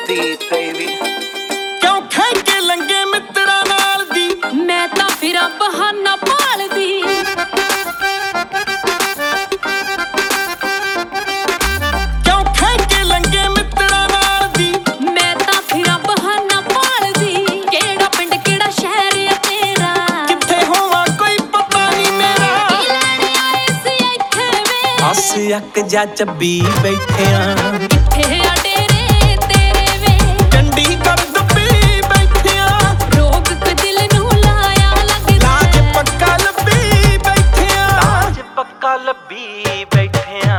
deep, baby. क्यों खेंके लंगे मित्रा नाल दी मैं तां फिरां बहाना भालदी क्यों खेंके लंगे मित्रा नाल दी मैं तां फिरां बहाना भालदी केड़ा पिंड केड़ा शहर आ तेरा किथे होवां कोई पता नहीं मेरा की लैण आए सी इत्थे वे हस अक जा चब्बी बैठे आ किथे आ डेरे तेरे वे चंडीगढ़ दुबई बैठे आ रोग क दिल नूं लाया लगदा लाज पक्का लब्बी बैठे आ लाज पक्का लब्बी बैठे आ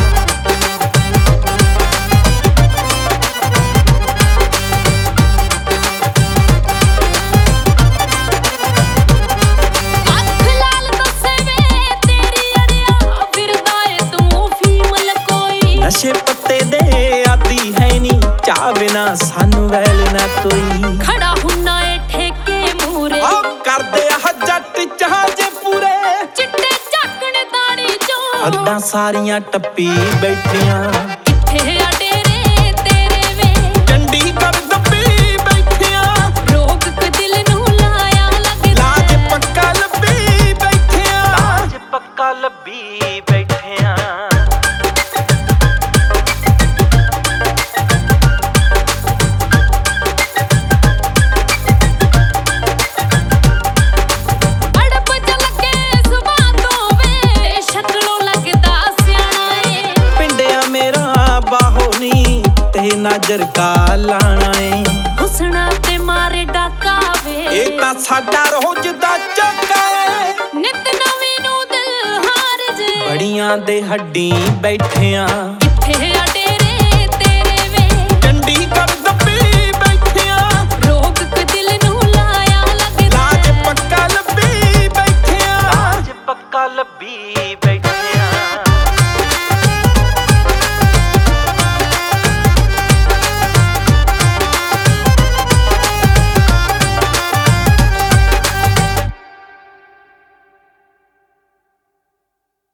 ਅੱਖ ਲਾਲ ਦੱਸੇ ਵੇ ਤੇਰੀ ਅੜਿਆ ਫਿਰਦਾ ਏ ਤੂੰ ਫੀਮ ਲਕੋਈ नशे पत्ते दे आदी है नी चाह बिना सानू वैल ना कोई ਖੜਾ ਹੁੰਨਾ ਏ ਠੇਕੇ ਮੂਰੇ ओ कर दे आ जट जहाजे पूरे ਚਿੱਟੇ ਝਾਕਣ ਦਾੜੀ ਚੋਂ अद्दां सारियां टप्पी बैठियां ਕਿੱਥੇ ਆ ਡੇਰੇ ਤੇਰੇ ਵੇ चंडीगढ़ दुबई बैठियां ਰੋਗ ਕ ਦਿਲ ਨੂੰ ਲਾਇਆ ਲੱਗਦਾ लाज पक्का लब्बी बैठियां लाज पक्का लब्बी बैठियां ਅੜਬ ਚ ਲੱਗੇ ਸੁਭਾਅ ਤੋਂ ਵੇ ਸ਼ਕਲੋਂ ਲੱਗਦਾ ਸਿਆਣਾ ਏ पिंडिया मेरा बाहो नी ते नजर का लाना है ਹੁਸਨਾ ਤੇ ਮਾਰੇ ਡਾਕਾ ਵੇ ਇਹ ਤਾਂ ਸਾਡਾ ਰੋਜ਼ ਦਾ ਚੱਕਾ ਏ ਨਿਤ ਨਵੀਂ ਨੂੰ ਦਿਲ ਹਾਰ ਜੇ ਬੜੀਆਂ ਦੇ ਹੱਡੀ ਬੈਠਿਆਂ ਕਿੱਥੇ ਆ ਡੇਰੇ ਤੇਰੇ ਵੇ ਚੰਡੀਗੜ੍ਹ ਦੁਬਈ ਬੈਠਿਆਂ ਰੋਗ ਕ ਦਿਲ ਨੂੰ ਲਾਇਆ ਲੱਗਦਾ ਲਾਜ ਪੱਕਾ ਲੱਭੀ ਬੈਠਿਆਂ ਲਾਜ ਪੱਕਾ ਲੱਭੀ